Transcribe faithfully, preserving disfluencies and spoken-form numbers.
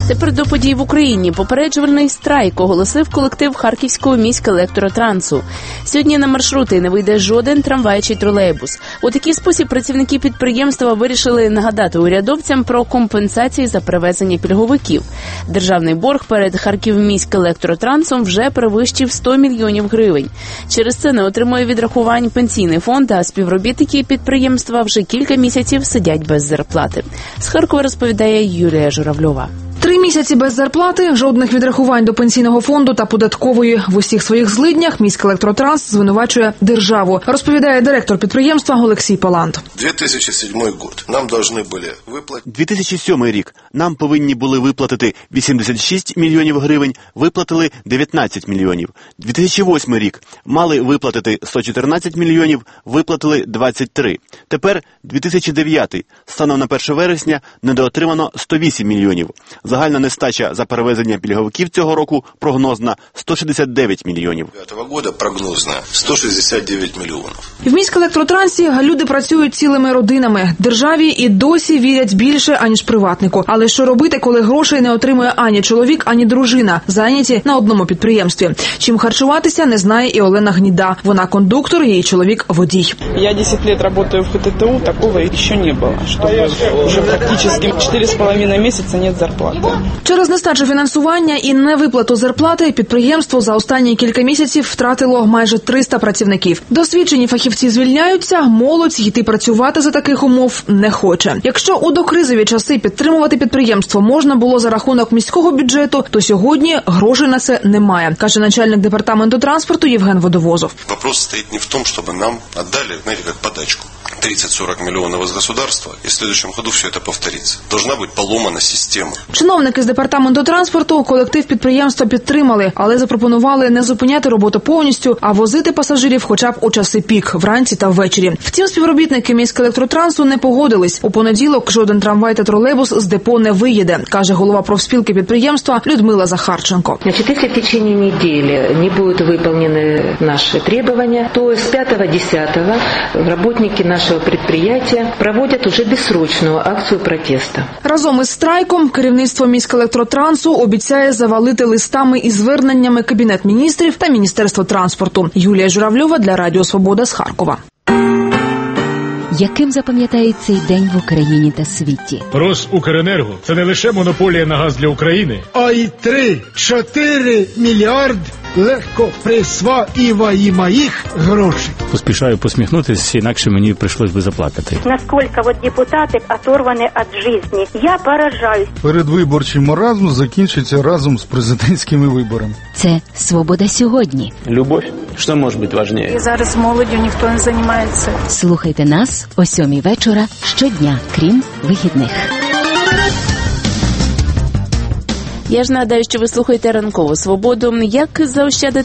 Тепер до подій в Україні. Попереджувальний страйк оголосив колектив Харківського міськелектротрансу. Сьогодні на маршрути не вийде жоден трамвай чи тролейбус. У такий спосіб працівники підприємства вирішили нагадати урядовцям про компенсації за перевезення пільговиків. Державний борг перед Харківміськелектротрансом вже перевищив сто мільйонів гривень. Через це не отримує відрахувань пенсійний фонд, а співробітники підприємства вже кілька місяців сидять без зарплати. З Харкова розповідає Юлія Журавльова. Три місяці без зарплати, жодних відрахувань до пенсійного фонду та податкової. В усіх своїх злиднях міськелектротранс звинувачує державу, розповідає директор підприємства Олексій Палант. дві тисячі сьомий год. Нам повинні були виплатити. дві тисячі сьомий рік. Нам повинні були виплатити вісімдесят шість мільйонів гривень, виплатили дев'ятнадцять мільйонів. дві тисячі восьмий рік. Мали виплатити сто чотирнадцять мільйонів, виплатили двадцять три. Тепер дві тисячі дев'ятий. Станом на перше вересня недоотримано сто вісім мільйонів. Загальна нестача за перевезення пільговиків цього року прогнозна сто шістдесят дев'ять мільйонів. Цього року прогнозна сто шістдесят дев'ять мільйонів. В міськелектротрансі люди працюють цілими родинами. Державі і досі вірять більше, аніж приватнику. Але що робити, коли грошей не отримує ані чоловік, ані дружина, зайняті на одному підприємстві? Чим харчуватися, не знає і Олена Гніда. Вона кондуктор, її чоловік – водій. Я десять лет работаю в ХТТУ, такого еще не было, чтобы уже практически четыре с половиной месяца нет зарплаты. Через нестачу фінансування і невиплату зарплати підприємство за останні кілька місяців втратило майже триста працівників. Досвідчені фахівці звільняються, молодь йти працювати за таких умов не хоче. Якщо у докризові часи підтримувати підприємство можна було за рахунок міського бюджету, то сьогодні грошей на це немає, каже начальник департаменту транспорту Євген Водовозов. Вопрос стоїть не в тому, щоб нам віддали, знаєте, як подачку. тридцать-сорок миллионов из государства, и в следующем году все это повторится. Должна быть поломана система. Чиновники з департаменту транспорту колектив підприємства підтримали, але запропонували не зупиняти роботу повністю, а возити пасажирів хоча б у часи пік, вранці та ввечері. Втім, співробітники міськелектротрансу не погодились. У понеділок жоден трамвай та тролейбус з депо не виїде, каже голова профспілки підприємства Людмила Захарченко. Значит, если в течение недели не будут выполнены наши требования, то с пятого-десятого работники нашего предприятия проводят уже бессрочную акцию протеста. Разом із страйком керівництво міськелектротрансу обіцяє завалити листами і зверненнями Кабінет міністрів та Міністерство транспорту. Юлія Журавльова для Радіо Свобода з Харкова. Яким запам'ятає цей день в Україні та світі? Росукренерго – це не лише монополія на газ для України, а й три-чотири мільярди легко присвоюваних грошей. Поспішаю посміхнутися, інакше мені прийшлось би заплакати. Наскільки от депутати оторвані від життя. Я поражаюсь. Передвиборчий маразм закінчиться разом з президентськими виборами. Це «Свобода сьогодні». Любов. Що може бути важливіше? І зараз молоддю ніхто не займається. Слухайте нас о сьомій вечора щодня, крім вихідних. Я ж нагадаю, що ви слухаєте «Ранкову свободу». Як заощадити